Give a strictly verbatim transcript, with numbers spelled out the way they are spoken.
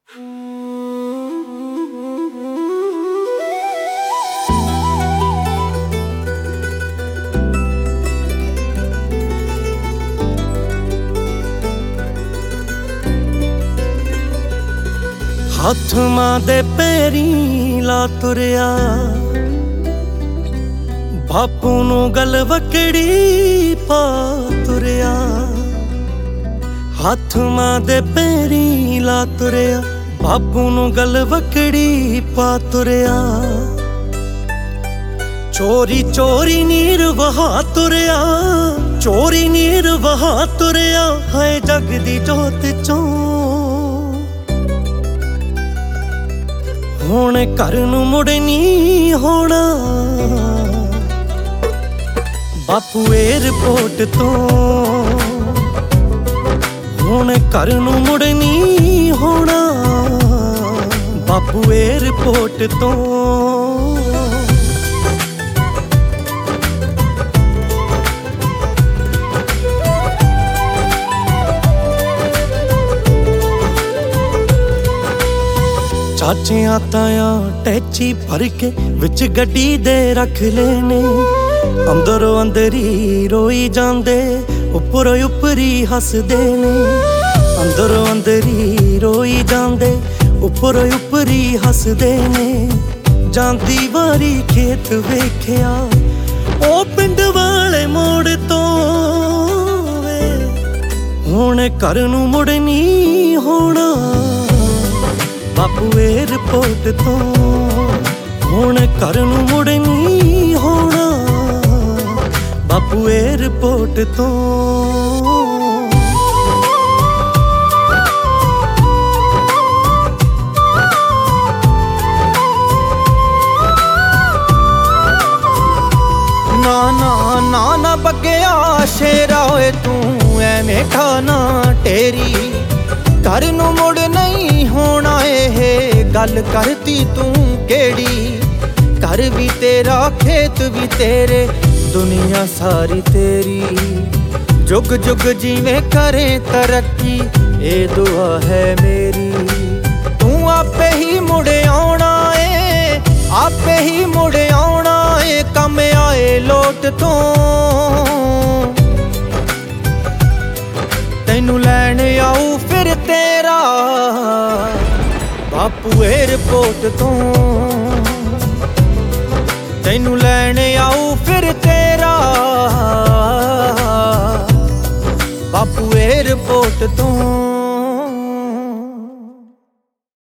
ਹੱਥ ਮਾਂ ਦੇ ਪੈਰੀਂ ਲਾ ਤੁਰਿਆ, ਬਾਪੂ ਨੂੰ ਗਲਵਕੜੀ ਪਾ ਤੁਰਿਆ। ਹੱਥ ਮਾਂ ਦੇ ਪੈਰੀਂ ਲਾ ਤੁਰਿਆ, ਬਾਪੂ ਨੂੰ ਗਲਵਕੜੀ ਪਾ ਤੁਰਿਆ। ਚੋਰੀ ਚੋਰੀ ਨੀਰ ਵਹਾ ਤੁਰਿਆ, ਚੋਰੀ ਨੀਰ ਵਹਾ ਤੁਰਿਆ। ਹਾਏ ਜਗ ਦੀ ਜੋਤ ਚੋਂ ਹੁਣ ਘਰ ਨੂੰ ਮੁੜ ਨੀ ਹੋਣਾ। ਬਾਪੂ ਏਅਰਪੋਰਟ ਤੋਂ ਹੁਣ ਘਰ ਨੂੰ ਮੁੜ ਨੀ ਹੋਣਾ। ਬਾਪੂ ਏਅਰਪੋਰਟ ਤੋਂ ਚਾਚਿਆਂ ਤਾਇਆਂ ਟੈਚੀ ਭਰ ਕੇ ਵਿੱਚ ਗੱਡੀ ਦੇ ਰੱਖ ਲੈਨੇ। ਅੰਦਰੋਂ ਅੰਦਰੀ ਰੋਈ ਜਾਂਦੇ, ਉੱਪਰੋਂ ਉੱਪਰੀ ਹੱਸਦੇ ਨੇ। ਅੰਦਰੋਂ ਅੰਦਰੀ ਰੋਈ ਜਾਂਦੇ, ਉੱਪਰੋਂ ਉੱਪਰੀ ਹੱਸਦੇ ਨੇ। ਜਾਂਦੀ ਵਾਰੀ ਖੇਤ ਵੇਖਿਆ ਉਹ ਪਿੰਡ ਵਾਲੇ ਮੋੜ ਤੋਂ ਵੇ। ਹੁਣ ਘਰ ਨੂੰ ਮੁੜ ਨੀ ਹੋਣਾ। ਬਾਪੂ ਏਅਰਪੋਰਟ ਤੋਂ ਹੁਣ ਘਰ ਨੂੰ ਮੁੜ ਨੀ ਹੋਣਾ। ਬਾਪੂ ਏਅਰਪੋਰਟ ਤੋਂ ਨਾ ਨਾ ਨਾ ਨਾ ਬੱਗਿਆ ਸ਼ੇਰਾ ਓਏ ਤੂੰ ਐਵੇਂ ਠਾਣਾ ਟੇਰੀ। ਘਰ ਨੂੰ ਮੁੜ ਨਹੀਂ ਹੋਣਾ ਇਹ ਗੱਲ ਕਰਤੀ ਤੂੰ ਕਿਹੜੀ। ਘਰ ਵੀ ਤੇਰਾ ਖੇਤ ਵੀ ਤੇਰੇ ਦੁਨੀਆ ਸਾਰੀ ਤੇਰੀ। ਜੁਗ ਜੁਗ ਜਿਵੇਂ ਕਰੇ ਤਰੱਕੀ ਇਹ ਦੁਆ ਹੈ ਮੇਰੀ। ਤੂੰ ਆਪੇ ਹੀ ਮੁੜ ਆਉਣਾ ਏ, ਆਪੇ ਹੀ ਮੁੜ ਆਉਣਾ ਏ। ਕੰਮ ਆਏ ਲੋਟ ਤੋਂ ਤੈਨੂੰ ਲੈਣ ਆਊ ਫਿਰ ਤੇਰਾ ਬਾਪੂ ਏਅਰਪੋਰਟ ਤੋਂ। ਤੈਨੂੰ ਲੈਣ ਆਊ ਫਿਰ ਤੇਰਾ ਬਾਪੂ ਏਅਰਪੋਰਟ ਤੋਂ।